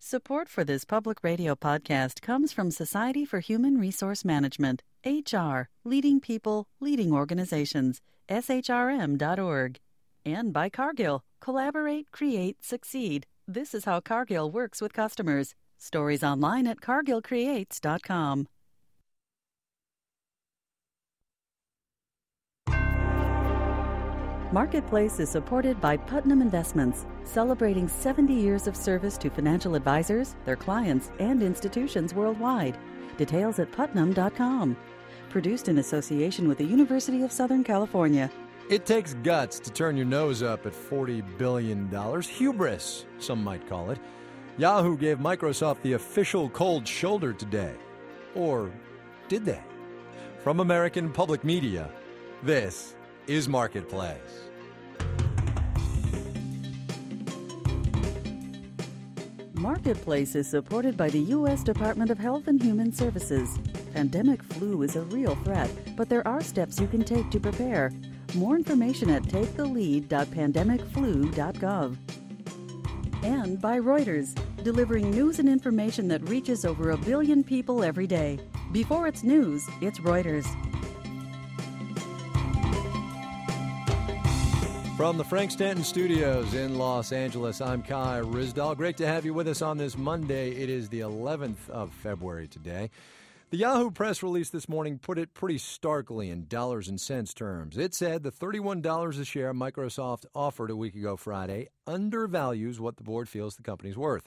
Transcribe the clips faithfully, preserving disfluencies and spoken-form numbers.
Support for this public radio podcast comes from Society for Human Resource Management, H R, leading people, leading organizations, S H R M dot org. And by Cargill, collaborate, create, succeed. This is how Cargill works with customers. Stories online at cargill creates dot com. Marketplace is supported by Putnam Investments, celebrating seventy years of service to financial advisors, their clients, and institutions worldwide. Details at putnam dot com. Produced in association with the University of Southern California. It takes guts to turn your nose up at forty billion dollars. Hubris, some might call it. Yahoo gave Microsoft the official cold shoulder today. Or did they? From American Public Media, this is Marketplace. Marketplace is supported by the U S Department of Health and Human Services. Pandemic flu is a real threat, but there are steps you can take to prepare. More information at take the lead dot pandemic flu dot gov. And by Reuters, delivering news and information that reaches over a billion people every day. Before it's news, it's Reuters. From the Frank Stanton Studios in Los Angeles, I'm Kai Ryssdal. Great to have you with us on this Monday. It is the eleventh of February today. The Yahoo press release this morning put it pretty starkly in dollars and cents terms. It said the thirty-one dollars a share Microsoft offered a week ago Friday undervalues what the board feels the company's worth.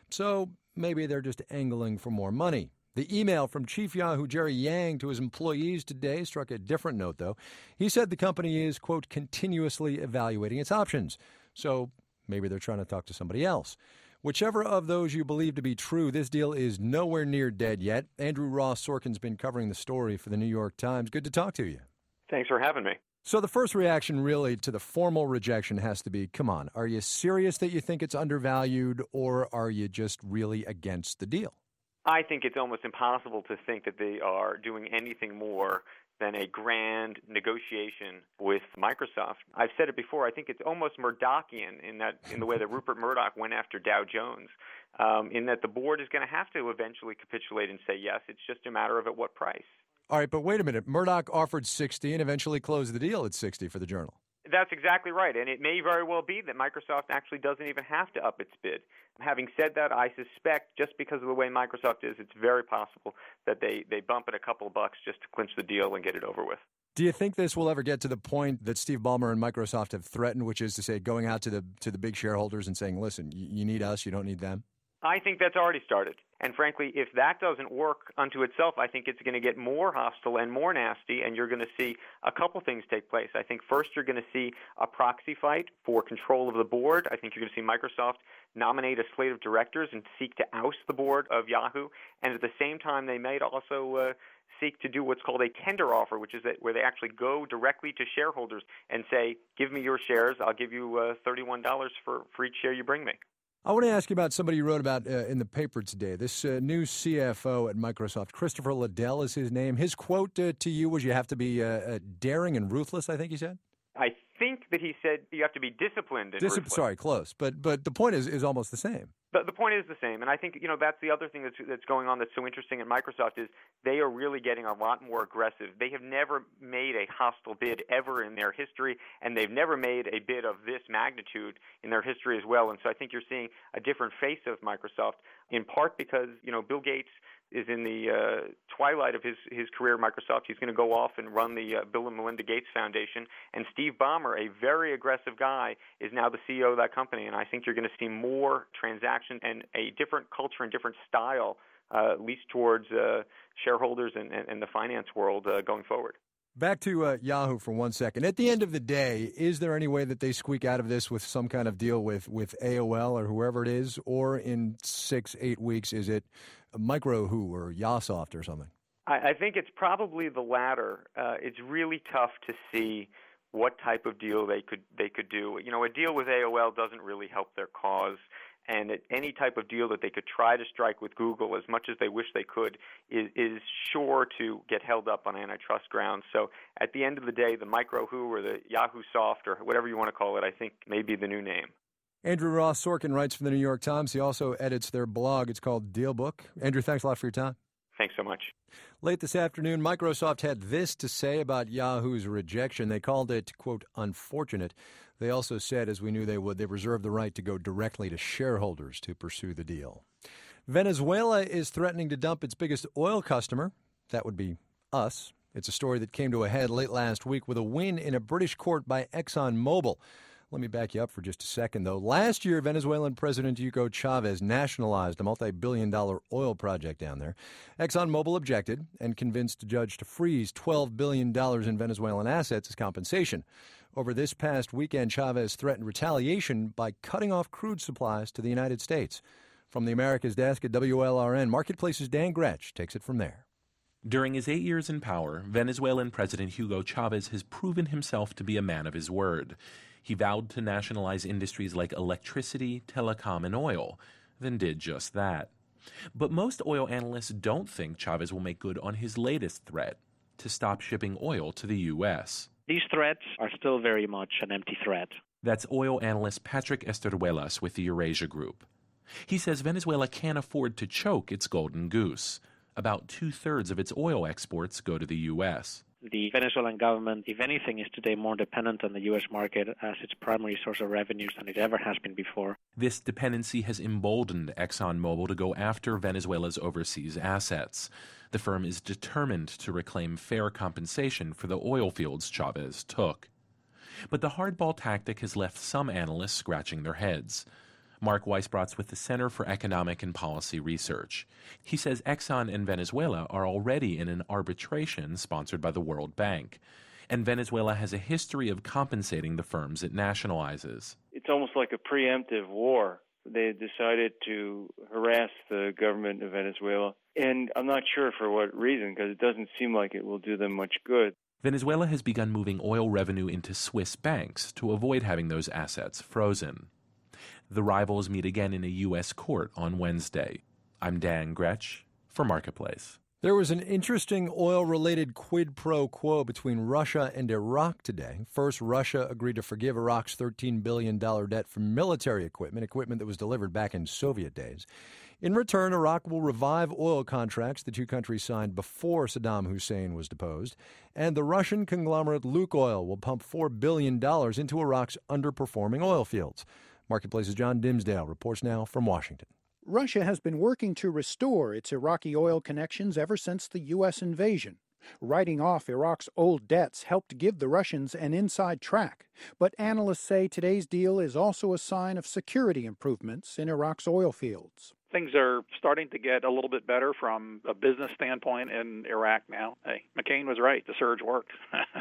So maybe they're just angling for more money. The email from Chief Yahoo Jerry Yang to his employees today struck a different note, though. He said the company is, quote, continuously evaluating its options. So maybe they're trying to talk to somebody else. Whichever of those you believe to be true, this deal is nowhere near dead yet. Andrew Ross Sorkin's been covering the story for the New York Times. Good to talk to you. Thanks for having me. So the first reaction really to the formal rejection has to be, come on, are you serious that you think it's undervalued, or are you just really against the deal? I think it's almost impossible to think that they are doing anything more than a grand negotiation with Microsoft. I've said it before. I think it's almost Murdochian in that, in the way that Rupert Murdoch went after Dow Jones, um, in that the board is going to have to eventually capitulate and say yes. It's just a matter of at what price. All right, but wait a minute. Murdoch offered sixty and eventually closed the deal at sixty for the Journal. That's exactly right, and it may very well be that Microsoft actually doesn't even have to up its bid. Having said that, I suspect just because of the way Microsoft is, it's very possible that they, they bump it a couple of bucks just to clinch the deal and get it over with. Do you think this will ever get to the point that Steve Ballmer and Microsoft have threatened, which is to say going out to the to the big shareholders and saying, listen, you need us, you don't need them? I think that's already started. And frankly, if that doesn't work unto itself, I think it's going to get more hostile and more nasty, and you're going to see a couple things take place. I think first you're going to see a proxy fight for control of the board. I think you're going to see Microsoft nominate a slate of directors and seek to oust the board of Yahoo. And at the same time, they may also uh, seek to do what's called a tender offer, which is that where they actually go directly to shareholders and say, give me your shares, I'll give you uh, thirty-one dollars for, for each share you bring me. I want to ask you about somebody you wrote about uh, in the paper today. This uh, new C F O at Microsoft, Christopher Liddell is his name. His quote uh, to you was you have to be uh, uh, daring and ruthless, I think he said? I think that he said you have to be disciplined and Discipl- ruthless. Sorry, close. But but the point is, is almost the same. But the point is the same, and I think you know that's the other thing that's that's going on that's so interesting at Microsoft is they are really getting a lot more aggressive. They have never made a hostile bid ever in their history, and they've never made a bid of this magnitude in their history as well. And so I think you're seeing a different face of Microsoft, in part because you know Bill Gates is in the uh, twilight of his, his career at Microsoft. He's going to go off and run the uh, Bill and Melinda Gates Foundation. And Steve Ballmer, a very aggressive guy, is now the C E O of that company. And I think you're going to see more transactions and a different culture and different style, uh, at least towards uh, shareholders and, and, and the finance world uh, going forward. Back to uh, Yahoo for one second. At the end of the day, is there any way that they squeak out of this with some kind of deal with, with A O L or whoever it is? Or in six, eight weeks, is it MicroWho or Yasoft or something? I, I think it's probably the latter. Uh, it's really tough to see what type of deal they could they could do. You know, a deal with A O L doesn't really help their cause. And any type of deal that they could try to strike with Google, as much as they wish they could, is, is sure to get held up on antitrust grounds. So at the end of the day, the MicroWho or the Yahoo Soft or whatever you want to call it, I think may be the new name. Andrew Ross Sorkin writes for the New York Times. He also edits their blog. It's called Dealbook. Andrew, thanks a lot for your time. Thanks so much. Late this afternoon, Microsoft had this to say about Yahoo's rejection. They called it, quote, unfortunate. They also said, as we knew they would, they reserved the right to go directly to shareholders to pursue the deal. Venezuela is threatening to dump its biggest oil customer. That would be us. It's a story that came to a head late last week with a win in a British court by ExxonMobil. Let me back you up for just a second, though. Last year, Venezuelan President Hugo Chavez nationalized a multi-billion dollar oil project down there. ExxonMobil objected and convinced a judge to freeze twelve billion dollars in Venezuelan assets as compensation. Over this past weekend, Chavez threatened retaliation by cutting off crude supplies to the United States. From the Americas desk at W L R N, Marketplace's Dan Gretsch takes it from there. During his eight years in power, Venezuelan President Hugo Chavez has proven himself to be a man of his word. He vowed to nationalize industries like electricity, telecom, and oil, then did just that. But most oil analysts don't think Chavez will make good on his latest threat, to stop shipping oil to the U S. These threats are still very much an empty threat. That's oil analyst Patrick Esterduelas with the Eurasia Group. He says Venezuela can't afford to choke its golden goose. About two-thirds of its oil exports go to the U S. The Venezuelan government, if anything, is today more dependent on the U S market as its primary source of revenues than it ever has been before. This dependency has emboldened ExxonMobil to go after Venezuela's overseas assets. The firm is determined to reclaim fair compensation for the oil fields Chavez took. But the hardball tactic has left some analysts scratching their heads. Mark Weisbrot's with the Center for Economic and Policy Research. He says Exxon and Venezuela are already in an arbitration sponsored by the World Bank, and Venezuela has a history of compensating the firms it nationalizes. It's almost like a preemptive war. They decided to harass the government of Venezuela, and I'm not sure for what reason, because it doesn't seem like it will do them much good. Venezuela has begun moving oil revenue into Swiss banks to avoid having those assets frozen. The rivals meet again in a U S court on Wednesday. I'm Dan Gretsch for Marketplace. There was an interesting oil-related quid pro quo between Russia and Iraq today. First, Russia agreed to forgive Iraq's thirteen billion dollars debt for military equipment, equipment that was delivered back in Soviet days. In return, Iraq will revive oil contracts the two countries signed before Saddam Hussein was deposed, and the Russian conglomerate Lukoil will pump four billion dollars into Iraq's underperforming oil fields. Marketplace's John Dimsdale reports now from Washington. Russia has been working to restore its Iraqi oil connections ever since the U S invasion. Writing off Iraq's old debts helped give the Russians an inside track. But analysts say today's deal is also a sign of security improvements in Iraq's oil fields. Things are starting to get a little bit better from a business standpoint in Iraq now. Hey, McCain was right. The surge worked.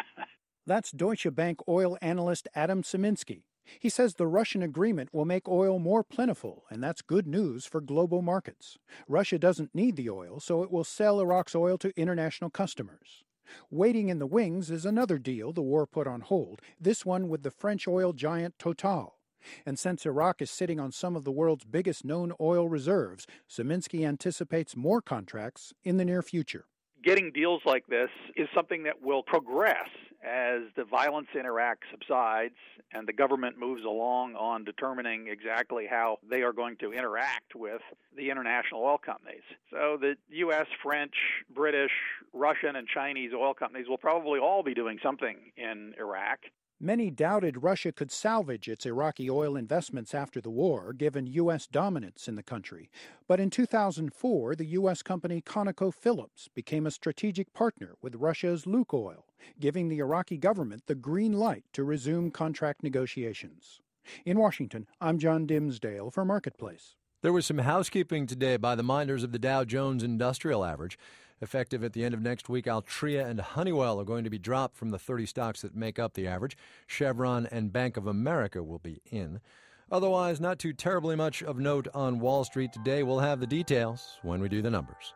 That's Deutsche Bank oil analyst Adam Szyminski. He says the Russian agreement will make oil more plentiful, and that's good news for global markets. Russia doesn't need the oil, so it will sell Iraq's oil to international customers. Waiting in the wings is another deal the war put on hold, this one with the French oil giant Total. And since Iraq is sitting on some of the world's biggest known oil reserves, Szyminski anticipates more contracts in the near future. Getting deals like this is something that will progress as the violence in Iraq subsides and the government moves along on determining exactly how they are going to interact with the international oil companies. So the U S, French, British, Russian, and Chinese oil companies will probably all be doing something in Iraq. Many doubted Russia could salvage its Iraqi oil investments after the war, given U S dominance in the country. But in two thousand four, the U S company ConocoPhillips became a strategic partner with Russia's Lukoil, giving the Iraqi government the green light to resume contract negotiations. In Washington, I'm John Dimsdale for Marketplace. There was some housekeeping today by the minders of the Dow Jones Industrial Average. Effective at the end of next week, Altria and Honeywell are going to be dropped from the thirty stocks that make up the average. Chevron and Bank of America will be in. Otherwise, not too terribly much of note on Wall Street today. We'll have the details when we do the numbers.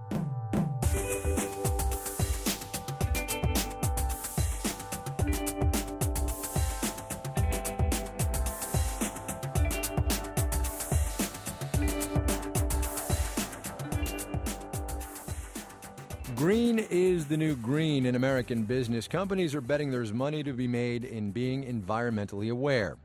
Green is the new green in American business. Companies are betting there's money to be made in being environmentally aware.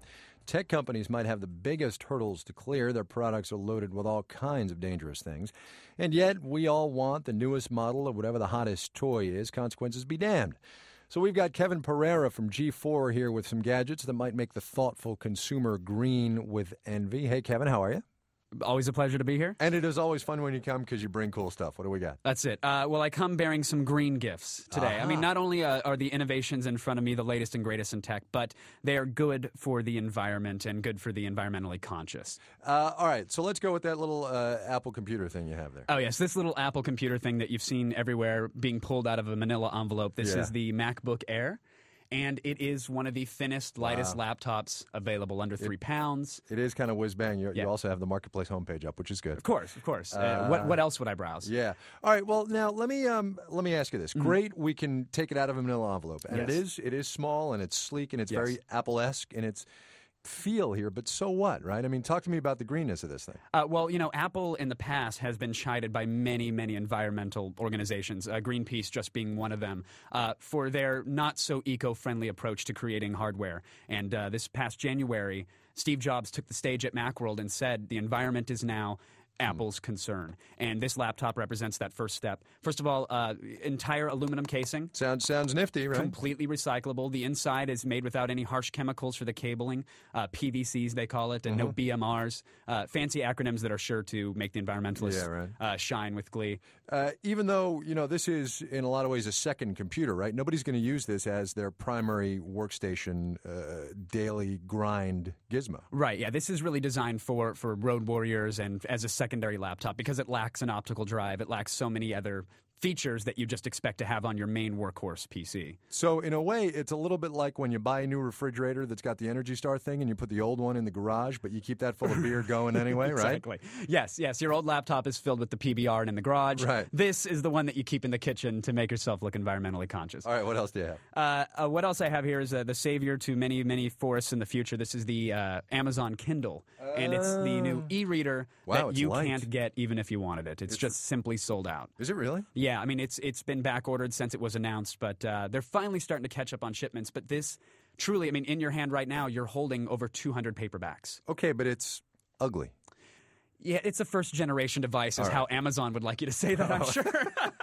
Tech companies might have the biggest hurdles to clear. Their products are loaded with all kinds of dangerous things. And yet, we all want the newest model of whatever the hottest toy is. Consequences be damned. So we've got Kevin Pereira from G four here with some gadgets that might make the thoughtful consumer green with envy. Hey, Kevin, how are you? Always a pleasure to be here. And it is always fun when you come because you bring cool stuff. What do we got? That's it. Uh, well, I come bearing some green gifts today. Uh-huh. I mean, not only uh, are the innovations in front of me the latest and greatest in tech, but they are good for the environment and good for the environmentally conscious. Uh, all right, so let's go with that little uh, Apple computer thing you have there. Oh, yes, this little Apple computer thing that you've seen everywhere being pulled out of a manila envelope. This yeah. is the MacBook Air. And it is one of the thinnest, lightest wow. laptops available, under three it, pounds. It is kind of whiz-bang. You, yeah. you also have the Marketplace homepage up, which is good. Of course, of course. Uh, uh, what what else would I browse? Yeah. All right, well, now let me um, let me ask you this. Mm-hmm. Great, we can take it out of a manila envelope. And yes. it is it is small, and it's sleek, and it's yes. very Apple-esque, and it's feel here, but so what, right? I mean, talk to me about the greenness of this thing. Uh, well, you know, Apple in the past has been chided by many, many environmental organizations, uh, Greenpeace just being one of them, uh, for their not-so-eco-friendly approach to creating hardware. And uh, this past January, Steve Jobs took the stage at Macworld and said the environment is now Apple's concern. And this laptop represents that first step. First of all, uh, entire aluminum casing. Sounds sounds nifty, right? Completely recyclable. The inside is made without any harsh chemicals for the cabling. Uh, P V Cs, they call it, and mm-hmm. no B M Rs. Uh, fancy acronyms that are sure to make the environmentalists yeah, right. uh, shine with glee. Uh, even though, you know, this is in a lot of ways a second computer, right? Nobody's going to use this as their primary workstation, uh, daily grind gizmo. Right, yeah. This is really designed for, for road warriors and as a secondary laptop because it lacks an optical drive. It lacks so many other features that you just expect to have on your main workhorse P C. So in a way, it's a little bit like when you buy a new refrigerator that's got the Energy Star thing and you put the old one in the garage, but you keep that full of beer going anyway, right? Exactly. Yes, yes. Your old laptop is filled with the P B R and in the garage. Right. This is the one that you keep in the kitchen to make yourself look environmentally conscious. All right, what else do you have? Uh, uh, what else I have here is uh, the savior to many, many forests in the future. This is the uh, Amazon Kindle, uh, and it's the new e-reader wow, that you light. can't get even if you wanted it. It's, it's just simply sold out. Is it really? Yeah, I mean, it's it's been back ordered since it was announced, but uh, they're finally starting to catch up on shipments. But this, truly, I mean, in your hand right now, you're holding over two hundred paperbacks. Okay, but it's ugly. Yeah, it's a first-generation device, is right. how Amazon would like you to say that, I'm sure.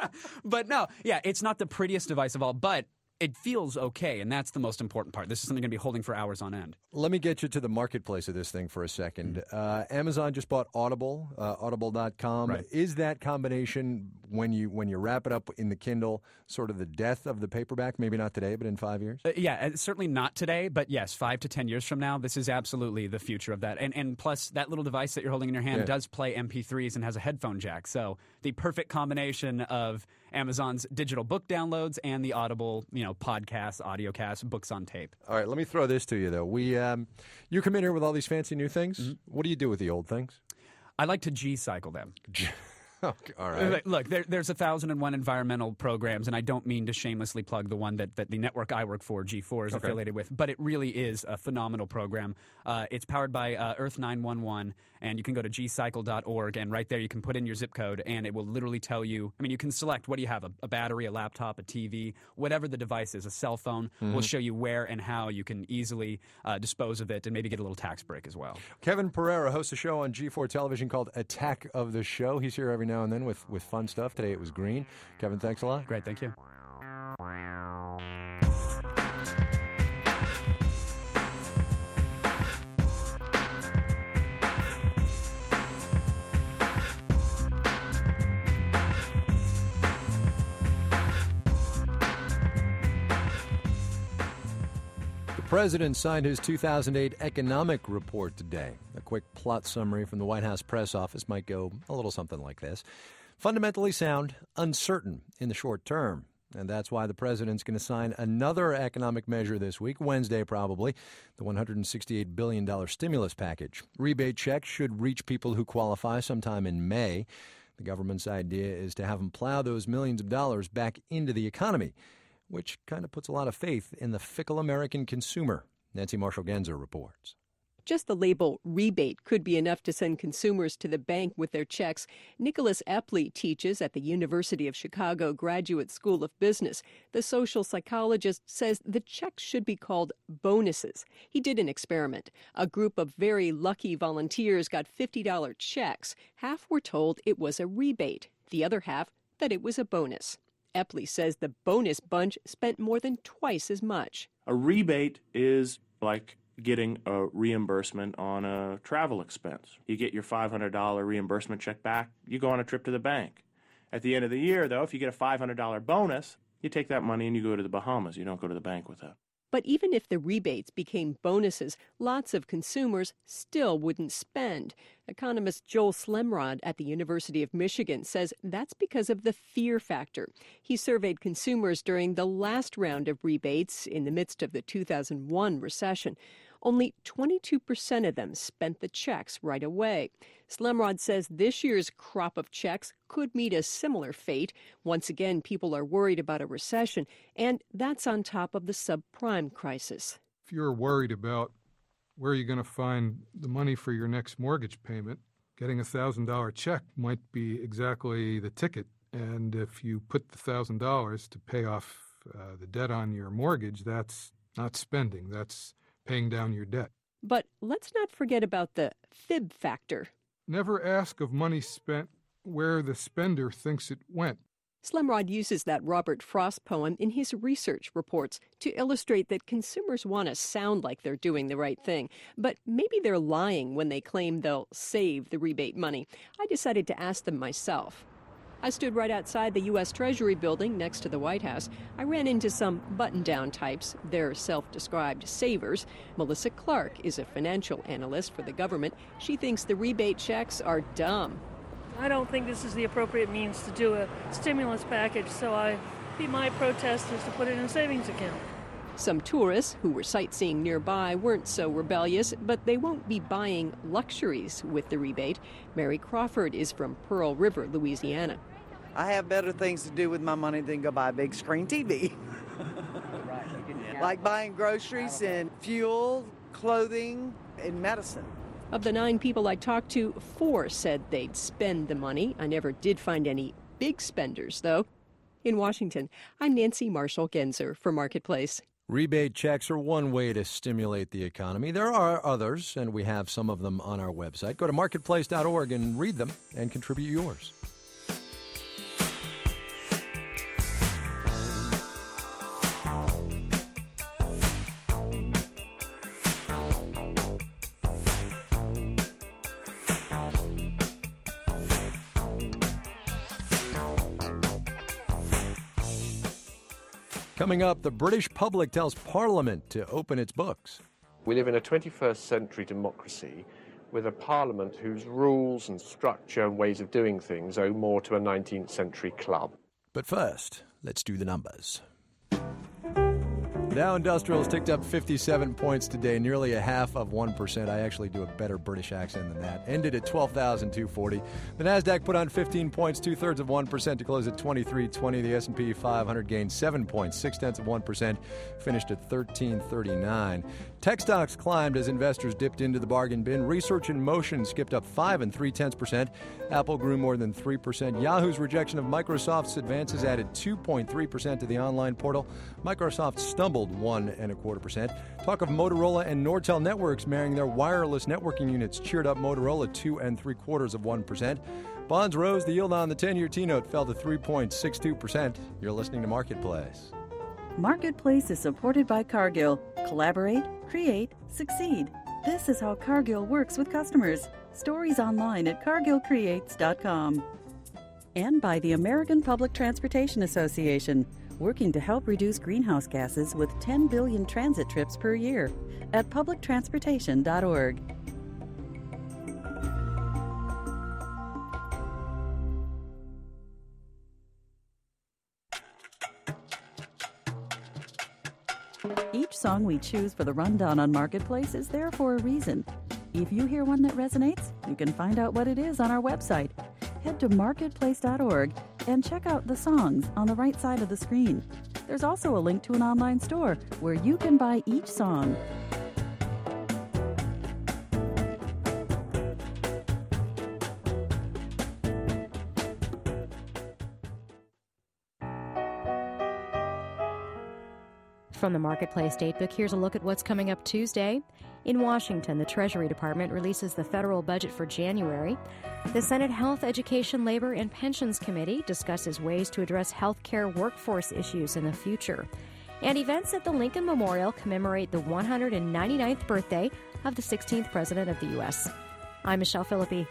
But no, yeah, it's not the prettiest device of all, but it feels okay, and that's the most important part. This is something you're going to be holding for hours on end. Let me get you to the marketplace of this thing for a second. Mm-hmm. Uh, Amazon just bought Audible, uh, audible dot com. Right. Is that combination, when you when you wrap it up in the Kindle, sort of the death of the paperback? Maybe not today, but in five years? Uh, yeah, uh, certainly not today, but yes, five to ten years from now, this is absolutely the future of that. And and plus, that little device that you're holding in your hand yeah. does play M P threes and has a headphone jack. So the perfect combination of Amazon's digital book downloads and the Audible, you know, podcasts, audiocast, books on tape. All right, let me throw this to you, though. We, um, you come in here with all these fancy new things. Mm-hmm. What do you do with the old things? I like to G-cycle them. Okay, all right. Look, there, there's a thousand and one environmental programs, and I don't mean to shamelessly plug the one that, that the network I work for, G four, is okay. affiliated with, but it really is a phenomenal program. Uh, it's powered by uh, Earth nine one one, and you can go to g cycle dot org, and right there you can put in your zip code, and it will literally tell you, I mean, you can select what do you have, a, a battery, a laptop, a T V, whatever the device is, a cell phone, mm-hmm. will show you where and how you can easily uh, dispose of it and maybe get a little tax break as well. Kevin Pereira hosts a show on G four Television called Attack of the Show. He's here every now and then with, with fun stuff. Today it was green. Kevin, thanks a lot. Great, thank you. The president signed his two thousand eight economic report today. A quick plot summary from the White House press office might go a little something like this. Fundamentally sound, uncertain in the short term. And that's why the president's going to sign another economic measure this week, Wednesday probably, the one hundred sixty-eight billion dollars stimulus package. Rebate checks should reach people who qualify sometime in May. The government's idea is to have them plow those millions of dollars back into the economy, which kind of puts a lot of faith in the fickle American consumer. Nancy Marshall-Genzer reports. Just the label rebate could be enough to send consumers to the bank with their checks. Nicholas Epley teaches at the University of Chicago Graduate School of Business. The social psychologist says the checks should be called bonuses. He did an experiment. A group of very lucky volunteers got fifty dollars checks. Half were told it was a rebate, the other half that it was a bonus. Epley says the bonus bunch spent more than twice as much. A rebate is like getting a reimbursement on a travel expense. You get your five hundred dollars reimbursement check back, you go on a trip to the bank. At the end of the year, though, if you get a five hundred dollars bonus, you take that money and you go to the Bahamas. You don't go to the bank with that. But even if the rebates became bonuses, lots of consumers still wouldn't spend. Economist Joel Slemrod at the University of Michigan says that's because of the fear factor. He surveyed consumers during the last round of rebates in the midst of the two thousand one recession. Only twenty-two percent of them spent the checks right away. Slemrod says this year's crop of checks could meet a similar fate. Once again, people are worried about a recession, and that's on top of the subprime crisis. If you're worried about where you're going to find the money for your next mortgage payment, getting a one thousand dollars check might be exactly the ticket. And if you put the one thousand dollars to pay off uh, the debt on your mortgage, that's not spending. That's paying down your debt. But let's not forget about the fib factor. Never ask of money spent where the spender thinks it went. Slemrod uses that Robert Frost poem in his research reports to illustrate that consumers want to sound like they're doing the right thing, but maybe they're lying when they claim they'll save the rebate money. I decided to ask them myself. I stood right outside the U S Treasury building next to the White House. I ran into some button-down types. They're self-described savers. Melissa Clark is a financial analyst for the government. She thinks the rebate checks are dumb. I don't think this is the appropriate means to do a stimulus package, so I, my protest is to put it in a savings account. Some tourists who were sightseeing nearby weren't so rebellious, but they won't be buying luxuries with the rebate. Mary Crawford is from Pearl River, Louisiana. I have better things to do with my money than go buy a big screen T V. Like buying groceries and fuel, clothing, and medicine. Of the nine people I talked to, four said they'd spend the money. I never did find any big spenders, though. In Washington, I'm Nancy Marshall-Genzer for Marketplace. Rebate checks are one way to stimulate the economy. There are others, and we have some of them on our website. Go to marketplace dot org and read them and contribute yours. Coming up, the British public tells Parliament to open its books. We live in a twenty-first century democracy with a Parliament whose rules and structure and ways of doing things owe more to a nineteenth century club. But first, let's do the numbers. Dow Industrials ticked up fifty-seven points today, nearly a half of one percent. I actually do a better British accent than that. Ended at twelve thousand two hundred forty. The Nasdaq put on fifteen points, two-thirds of one percent to close at twenty-three twenty. The S and P five hundred gained seven points, six-tenths of one percent, finished at thirteen thirty-nine. Tech stocks climbed as investors dipped into the bargain bin. Research in Motion skipped up five and three-tenths percent. Apple grew more than three percent. Yahoo's rejection of Microsoft's advances added two point three percent to the online portal. Microsoft stumbled one and a quarter percent. Talk of Motorola and Nortel Networks marrying their wireless networking units cheered up Motorola two and three quarters of one percent. Bonds rose. The yield on the ten-year T-note fell to three point six two percent. You're listening to Marketplace. Marketplace is supported by Cargill. Collaborate, create, succeed. This is how Cargill works with customers. Stories online at cargill creates dot com. And by the American Public Transportation Association, working to help reduce greenhouse gases with ten billion transit trips per year at public transportation dot org. Each song we choose for the rundown on Marketplace is there for a reason. If you hear one that resonates, you can find out what it is on our website. Head to marketplace dot org and check out the songs on the right side of the screen. There's also a link to an online store where you can buy each song. From the Marketplace Datebook, here's a look at what's coming up Tuesday. In Washington, the Treasury Department releases the federal budget for January. The Senate Health, Education, Labor, and Pensions Committee discusses ways to address health care workforce issues in the future. And events at the Lincoln Memorial commemorate the one hundred ninety-ninth birthday of the sixteenth President of the U S I'm Michelle Philippi.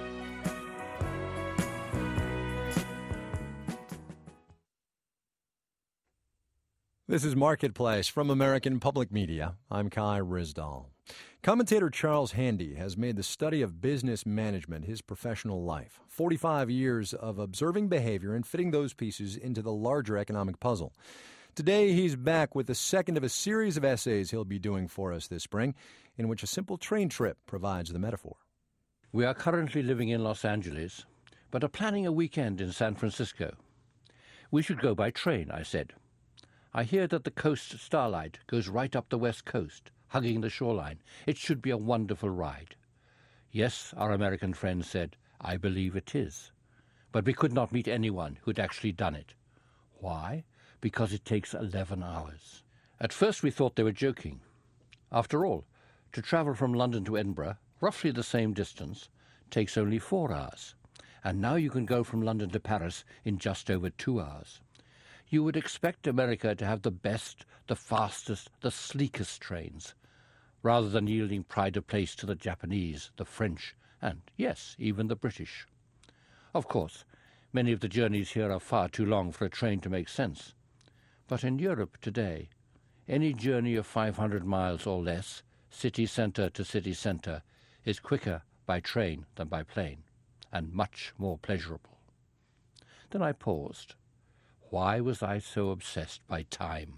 This is Marketplace from American Public Media. I'm Kai Ryssdal. Commentator Charles Handy has made the study of business management his professional life. forty-five years of observing behavior and fitting those pieces into the larger economic puzzle. Today, he's back with the second of a series of essays he'll be doing for us this spring, in which a simple train trip provides the metaphor. We are currently living in Los Angeles, but are planning a weekend in San Francisco. We should go by train, I said. I hear that the Coast Starlight goes right up the west coast, hugging the shoreline. It should be a wonderful ride. Yes, our American friend said, I believe it is. But we could not meet anyone who'd actually done it. Why? Because it takes eleven hours. At first we thought they were joking. After all, to travel from London to Edinburgh, roughly the same distance, takes only four hours. And now you can go from London to Paris in just over two hours. You would expect America to have the best, the fastest, the sleekest trains, rather than yielding pride of place to the Japanese, the French, and, yes, even the British. Of course, many of the journeys here are far too long for a train to make sense. But in Europe today, any journey of five hundred miles or less, city centre to city centre, is quicker by train than by plane, and much more pleasurable. Then I paused. Why was I so obsessed by time?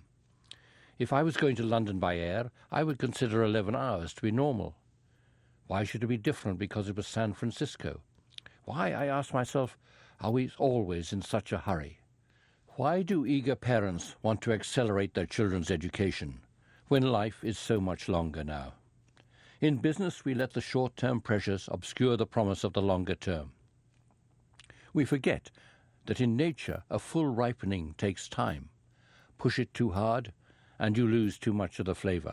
If I was going to London by air, I would consider eleven hours to be normal. Why should it be different because it was San Francisco? Why, I asked myself, are we always in such a hurry? Why do eager parents want to accelerate their children's education when life is so much longer now? In business, we let the short-term pressures obscure the promise of the longer term. We forget that in nature a full ripening takes time. Push it too hard, and you lose too much of the flavor.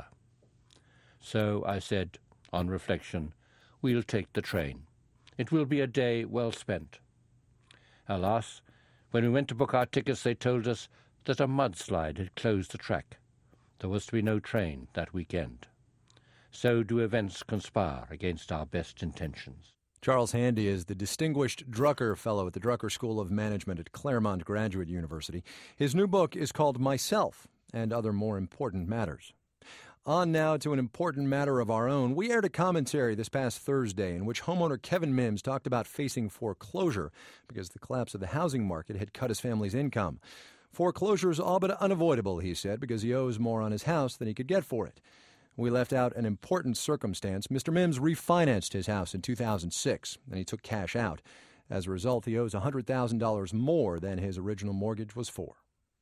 So I said, on reflection, we'll take the train. It will be a day well spent. Alas, when we went to book our tickets, they told us that a mudslide had closed the track. There was to be no train that weekend. So do events conspire against our best intentions. Charles Handy is the Distinguished Drucker Fellow at the Drucker School of Management at Claremont Graduate University. His new book is called Myself and Other More Important Matters. On now to an important matter of our own. We aired a commentary this past Thursday in which homeowner Kevin Mims talked about facing foreclosure because the collapse of the housing market had cut his family's income. Foreclosure is all but unavoidable, he said, because he owes more on his house than he could get for it. We left out an important circumstance. Mister Mims refinanced his house in two thousand six, and he took cash out. As a result, he owes one hundred thousand dollars more than his original mortgage was for.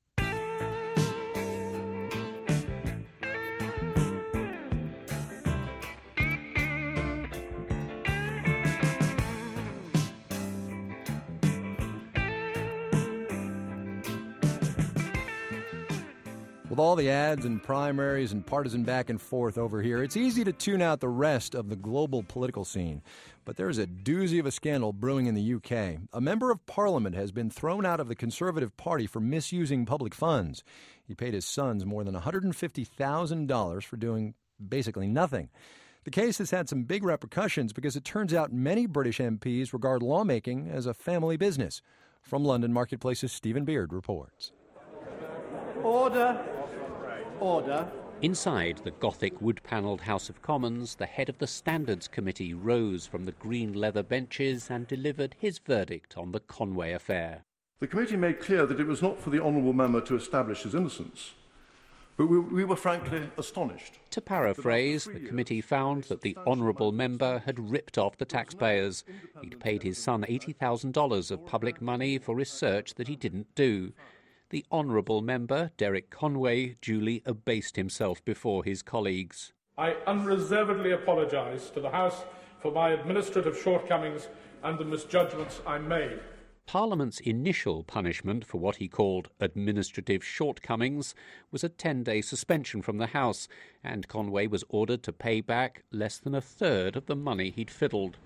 With all the ads and primaries and partisan back and forth over here, it's easy to tune out the rest of the global political scene. But there's a doozy of a scandal brewing in the U K. A member of Parliament has been thrown out of the Conservative Party for misusing public funds. He paid his sons more than one hundred fifty thousand dollars for doing basically nothing. The case has had some big repercussions because it turns out many British M Ps regard lawmaking as a family business. From London, Marketplace's Stephen Beard reports. Order. Order. Inside the Gothic wood-panelled House of Commons, the head of the Standards Committee rose from the green leather benches and delivered his verdict on the Conway affair. The committee made clear that it was not for the honourable member to establish his innocence, but we, we were frankly astonished. To paraphrase, the committee found that the honourable member had ripped off the taxpayers. He'd paid his son eighty thousand dollars of public money for research that he didn't do. The honourable member, Derek Conway, duly abased himself before his colleagues. I unreservedly apologise to the House for my administrative shortcomings and the misjudgments I made. Parliament's initial punishment for what he called administrative shortcomings was a ten-day suspension from the House, and Conway was ordered to pay back less than a third of the money he'd fiddled.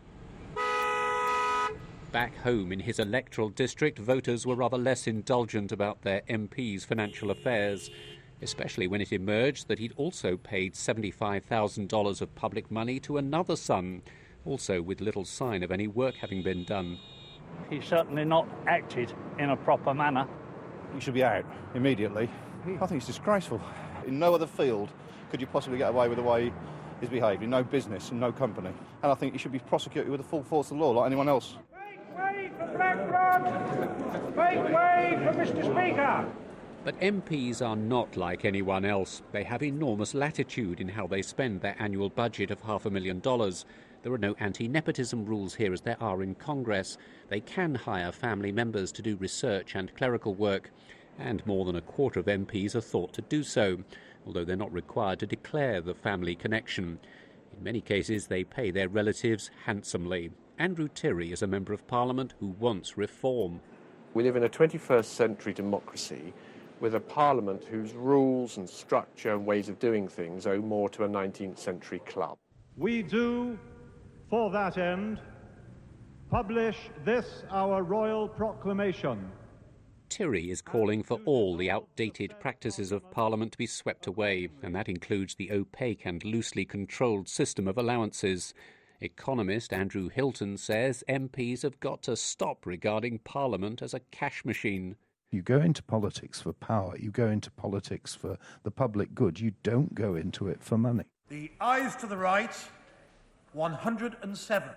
Back home in his electoral district, voters were rather less indulgent about their M P's financial affairs, especially when it emerged that he'd also paid seventy-five thousand dollars of public money to another son, also with little sign of any work having been done. He's certainly not acted in a proper manner. He should be out immediately. I think it's disgraceful. In no other field could you possibly get away with the way he's behaved, in no business and no company. And I think he should be prosecuted with the full force of the law like anyone else. Make way for Blackburn! Make way for Mister Speaker! But M Ps are not like anyone else. They have enormous latitude in how they spend their annual budget of half a million dollars. There are no anti-nepotism rules here as there are in Congress. They can hire family members to do research and clerical work, and more than a quarter of M Ps are thought to do so, although they're not required to declare the family connection. In many cases, they pay their relatives handsomely. Andrew Tirry is a member of Parliament who wants reform. We live in a twenty-first century democracy with a Parliament whose rules and structure and ways of doing things owe more to a nineteenth century club. We do, for that end, publish this our royal proclamation. Tirry is calling for all the outdated practices of Parliament to be swept away, and that includes the opaque and loosely controlled system of allowances. Economist Andrew Hilton says M Ps have got to stop regarding Parliament as a cash machine. You go into politics for power, you go into politics for the public good, you don't go into it for money. The ayes to the right, one hundred seven.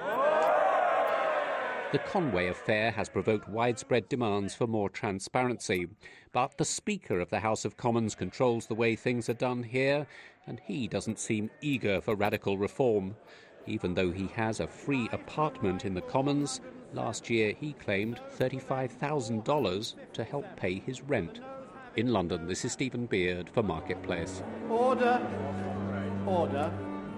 The Conway affair has provoked widespread demands for more transparency, but the Speaker of the House of Commons controls the way things are done here, and he doesn't seem eager for radical reform. Even though he has a free apartment in the Commons, last year he claimed thirty-five thousand dollars to help pay his rent. In London, this is Stephen Beard for Marketplace. Order. Order.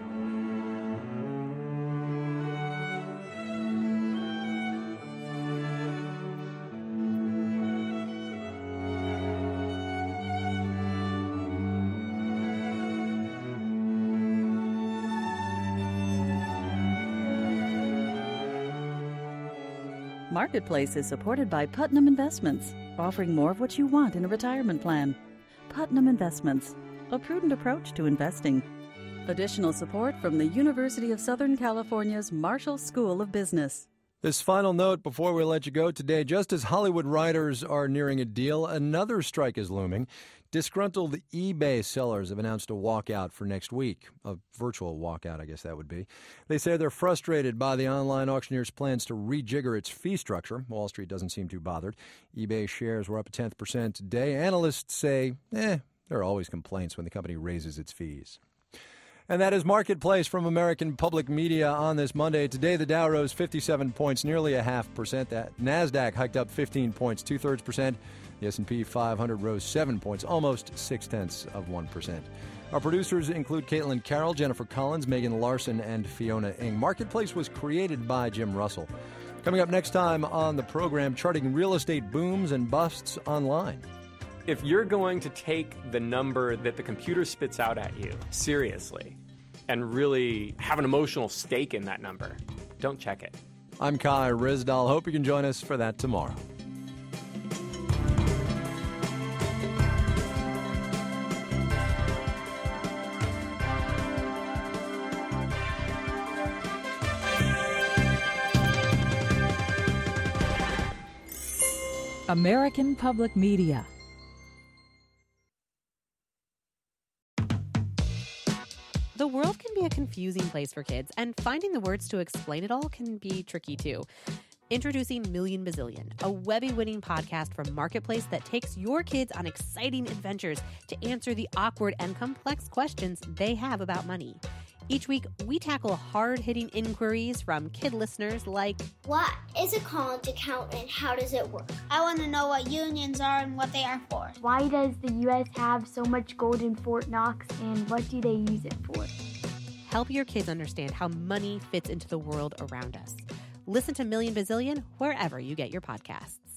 Marketplace is supported by Putnam Investments, offering more of what you want in a retirement plan. Putnam Investments, a prudent approach to investing. Additional support from the University of Southern California's Marshall School of Business. This final note before we let you go today, just as Hollywood writers are nearing a deal, another strike is looming. Disgruntled eBay sellers have announced a walkout for next week, a virtual walkout, I guess that would be. They say they're frustrated by the online auctioneer's plans to rejigger its fee structure. Wall Street doesn't seem too bothered. eBay shares were up a tenth percent today. Analysts say, eh, there are always complaints when the company raises its fees. And that is Marketplace from American Public Media on this Monday. Today, the Dow rose fifty-seven points, nearly a half percent. That NASDAQ hiked up fifteen points, two-thirds percent. The S and P five hundred rose seven points, almost six-tenths of one percent. Our producers include Caitlin Carroll, Jennifer Collins, Megan Larson, and Fiona Ng. Marketplace was created by Jim Russell. Coming up next time on the program, charting real estate booms and busts online. If you're going to take the number that the computer spits out at you seriously and really have an emotional stake in that number, don't check it. I'm Kai Ryssdal. Hope you can join us for that tomorrow. American Public Media. The world can be a confusing place for kids, and finding the words to explain it all can be tricky too. Introducing Million Bazillion, a Webby-winning podcast from Marketplace that takes your kids on exciting adventures to answer the awkward and complex questions they have about money. Each week, we tackle hard-hitting inquiries from kid listeners like, what is a college account and how does it work? I want to know what unions are and what they are for. Why does the U S have so much gold in Fort Knox and what do they use it for? Help your kids understand how money fits into the world around us. Listen to Million Bazillion wherever you get your podcasts.